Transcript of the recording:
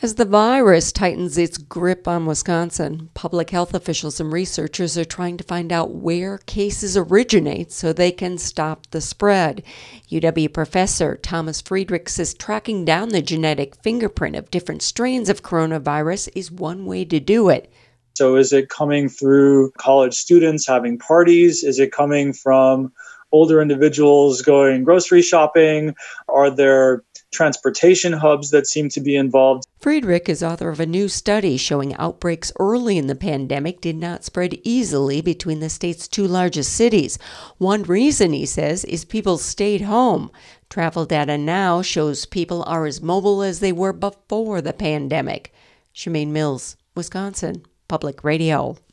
As the virus tightens its grip on Wisconsin, public health officials and researchers are trying to find out where cases originate so they can stop the spread. UW professor Thomas Friedrich says tracking down the genetic fingerprint of different strains of coronavirus is one way to do it. So is it coming through college students having parties? Is it coming from older individuals going grocery shopping? Are there transportation hubs that seem to be involved? Friedrich is author of a new study showing outbreaks early in the pandemic did not spread easily between the state's two largest cities. One reason, he says, is people stayed home. Travel data now shows people are as mobile as they were before the pandemic. Shemaine Mills, Wisconsin Public Radio.